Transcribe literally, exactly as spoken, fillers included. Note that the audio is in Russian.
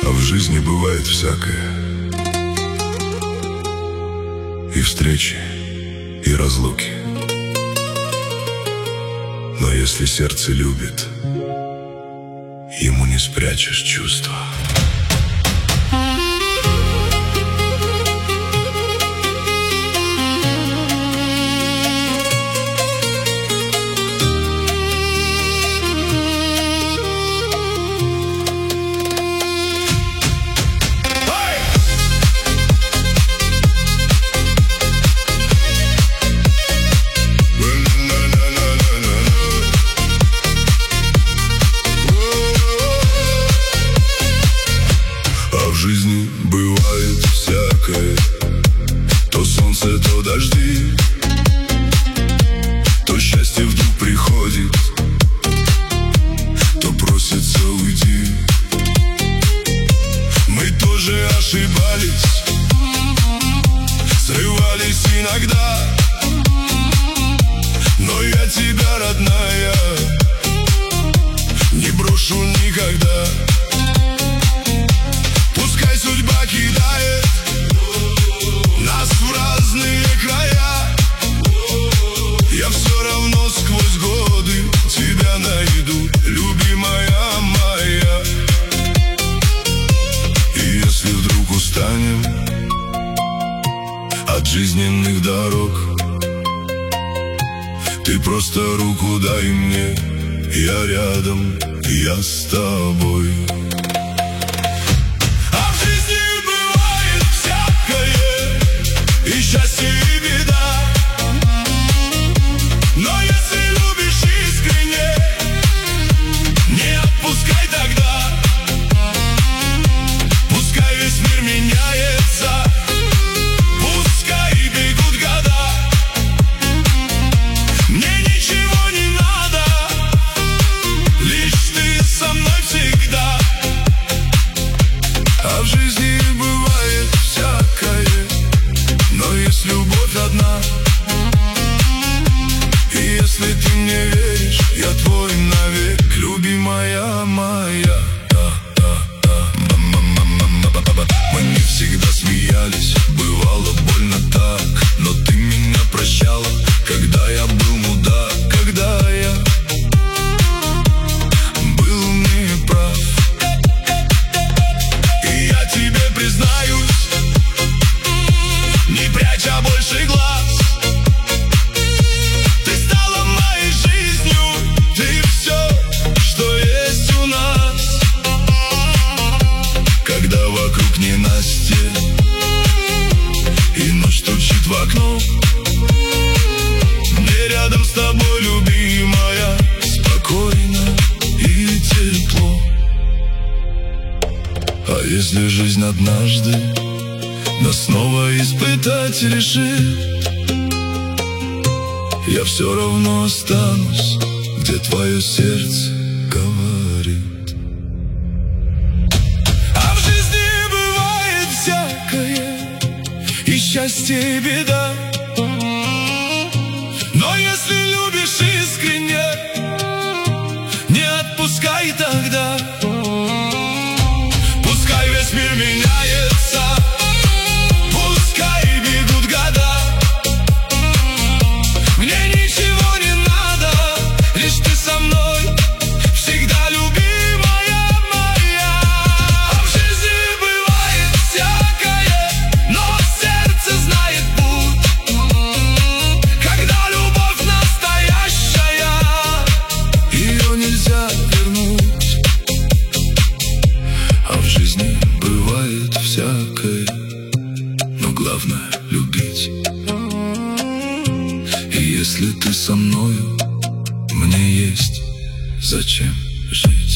А в жизни бывает всякое. И встречи, и разлуки. Но если сердце любит, ему не спрячешь чувства. В жизни бывает всякое. То солнце, то дожди, то счастье вдруг приходит, то просится уйди. Мы тоже ошибались, срывались иногда, но я тебя, родная, не брошу никогда. Пускай судьба кидает нас в разные края, я все равно сквозь годы тебя найду, любимая моя. И если вдруг устанем от жизненных дорог, ты просто руку дай мне, я рядом, я с тобой. И счастье, и беда. Но если любишь искренне, не отпускай тогда. Пускай весь мир меняется, пускай бегут года. Мне ничего не надо, лишь ты со мной всегда. А в жизни бывает всякое, но есть любовь одна. И если ты мне веришь, я твой навек, любимая моя. Мы не всегда смеялись, бывало больно так, но ты меня прощала, когда я был мудак, когда я был неправ. И я тебе признаюсь, не пряча больше глаз, ты стала моей жизнью, ты все, что есть у нас. Когда вокруг ненастье и ночь стучит в окно, мне рядом с тобой, любимая, спокойно и тепло. А если жизнь однажды нас снова испытать решит, я все равно останусь, где твое сердце говорит. А в жизни бывает всякое, и счастье, и беда. Но если любишь искренне, не отпускай тогда. Пускай весь мир меняется, но главное любить. И если ты со мною, мне есть зачем жить.